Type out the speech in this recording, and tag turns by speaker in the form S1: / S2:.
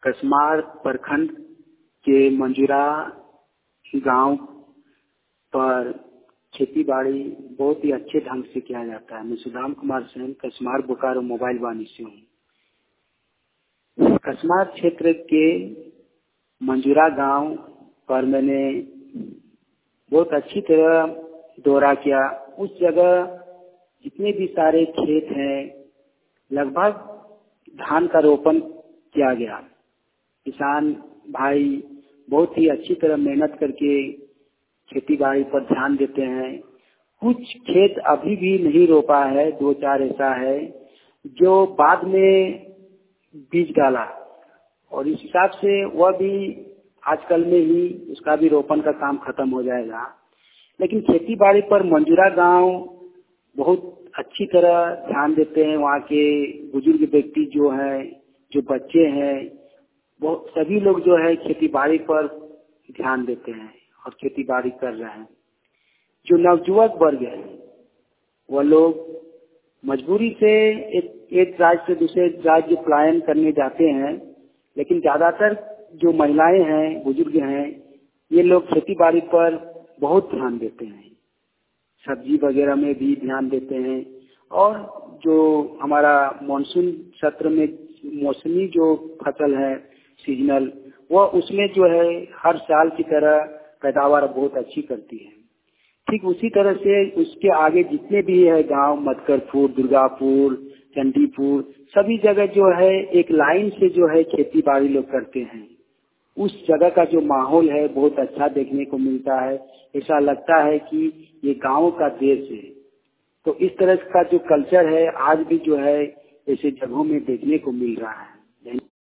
S1: कसमार प्रखंड के मंजूरा गांव पर खेती बाड़ी बहुत ही अच्छे ढंग से किया जाता है। मैं सुदाम कुमार सेन कसमार बोकारो मोबाइल वाणी से हूँ। कसमार क्षेत्र के मंजूरा गांव पर मैंने बहुत अच्छी तरह दौरा किया। उस जगह जितने भी सारे खेत हैं लगभग धान का रोपण किया गया। किसान भाई बहुत ही अच्छी तरह मेहनत करके खेती बाड़ी पर ध्यान देते हैं। कुछ खेत अभी भी नहीं रोपा है, 2-4 ऐसा है जो बाद में बीज डाला और इस हिसाब से वह भी आजकल में ही उसका भी रोपण का काम खत्म हो जाएगा। लेकिन खेती बाड़ी पर मंजूरा गांव बहुत अच्छी तरह ध्यान देते हैं। वहाँ के बुजुर्ग व्यक्ति जो हैं, जो बच्चे हैं, वो सभी लोग जो है खेती बाड़ी पर ध्यान देते हैं और खेती बाड़ी कर रहे हैं। जो नवयुवक वर्ग है वह लोग मजबूरी से एक राज्य से दूसरे राज्य पलायन करने जाते हैं, लेकिन ज्यादातर जो महिलाएं हैं, बुजुर्ग हैं, ये लोग खेती बाड़ी पर बहुत ध्यान देते हैं। सब्जी वगैरह में भी ध्यान देते हैं और जो हमारा मानसून सत्र में मौसमी जो फसल है सीजनल, वह उसमें जो है हर साल की तरह पैदावार बहुत अच्छी करती है। ठीक उसी तरह से उसके आगे जितने भी है गांव, मटकरपुर, दुर्गापुर, चंडीपुर, सभी जगह जो है एक लाइन से जो है खेती बाड़ी लोग करते हैं। उस जगह का जो माहौल है बहुत अच्छा देखने को मिलता है। ऐसा लगता है कि ये गांव का देश है। तो इस तरह का जो कल्चर है आज भी जो है ऐसे जगहों में देखने को मिल रहा है।